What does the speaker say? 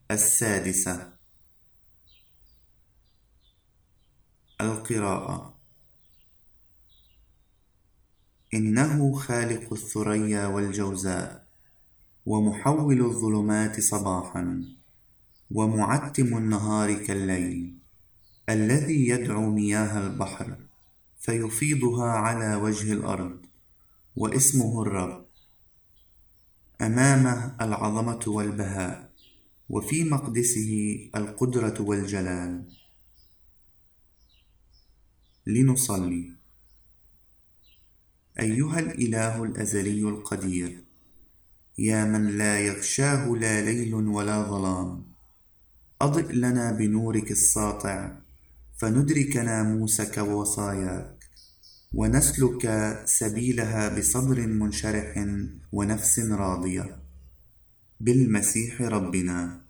السادسة. القراءة. إنه خالق الثريا والجوزاء، ومحول الظلمات صباحا، ومعتم النهار كالليل، الذي يدعو مياه البحر فيفيضها على وجه الأرض، واسمه الرب. أمامه العظمة والبهاء، وفي مقدسه القدرة والجلال. لنصلي. أيها الإله الأزلي القدير، يا من لا يغشاه لا ليل ولا ظلام، أضئ لنا بنورك الساطع فندرك ناموسك ووصاياك، ونسلك سبيلها بصدر منشرح ونفس راضية، بالمسيح ربنا.